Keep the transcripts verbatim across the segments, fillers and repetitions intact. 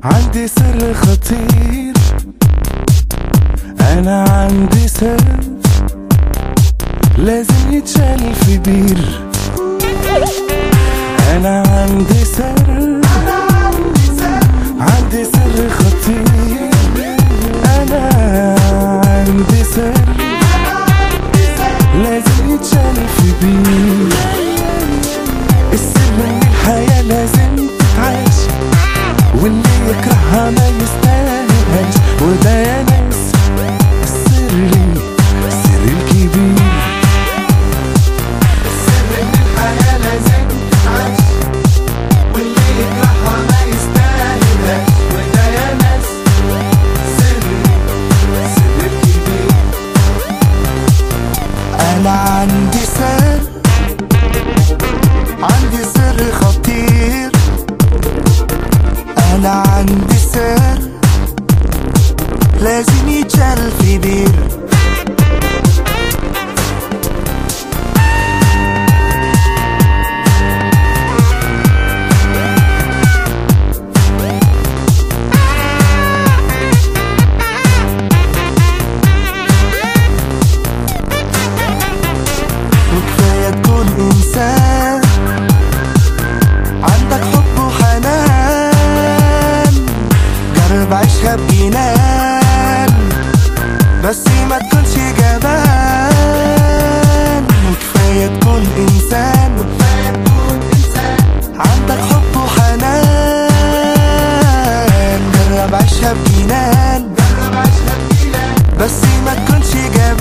عندي سر خطير، أنا عندي سر لازم يتشال في بير. أنا عندي سر، عندي سر خطير، أنا عندي سر لازم يتشال في بير. السر إن الحياة لازم تتعاش، واللي يكرهها ما يستاهلهاش، وده يا ناس السر لي السر الكبير. السر إن الحياة لازم تتعاش، واللي يكرهها ما يستاهلهاش، وده يا ناس السر لي السر الكبير. أنا عندي سر، عندي سر خطير، أنا عندي سر لازم يتشال في بير. وكفاية تكون إنسان عندك حب وحنان، جرب عيشها بجنان بس ما تكونش جبان. وكفاية تكون إنسان، عندك حب وحنان، جرب عيشها بجنان بس ما تكونش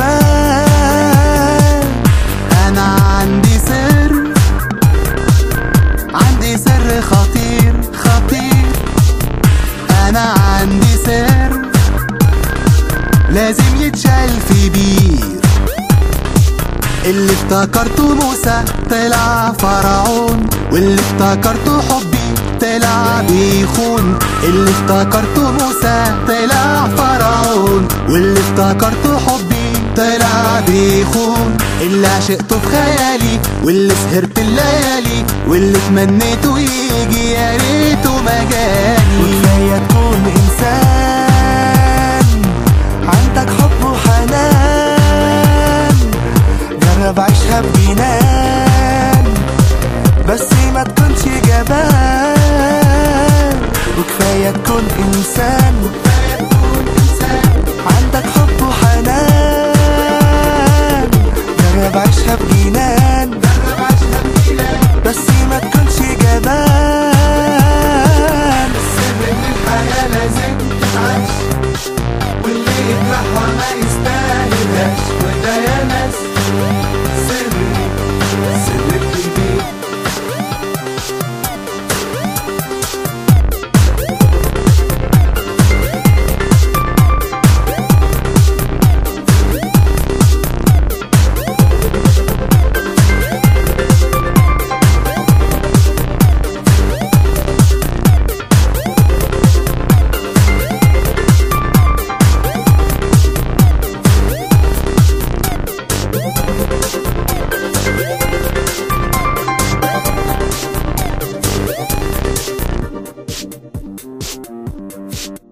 جبان. أنا عندي سر، عندي سر خطير خطير، أنا عندي سر لازم يتشال في بير. اللي افتكرته موسى طلع فرعون، واللي افتكرته حبي طلع بيخون. اللي افتكرته موسى طلع فرعون، واللي افتكرته حبي طلع بيخون. اللي عشقته في خيالي، واللي سهرت الليالي، واللي تمنيته يجي يا ريته ما جاني. وكفاية تكون إنسان عندك حب وحنان، جرب عيشها بجنان بس ما تكونش جبان. وكفاية تكون إنسان عندك حب وحنان، جرب عيشها بجنان بس ما تكونش جبان. السر إن الحياة لازم تتعاش، واللي يكرهها ما يستاهلهاش، وده يا ناس سر سر الكبير. you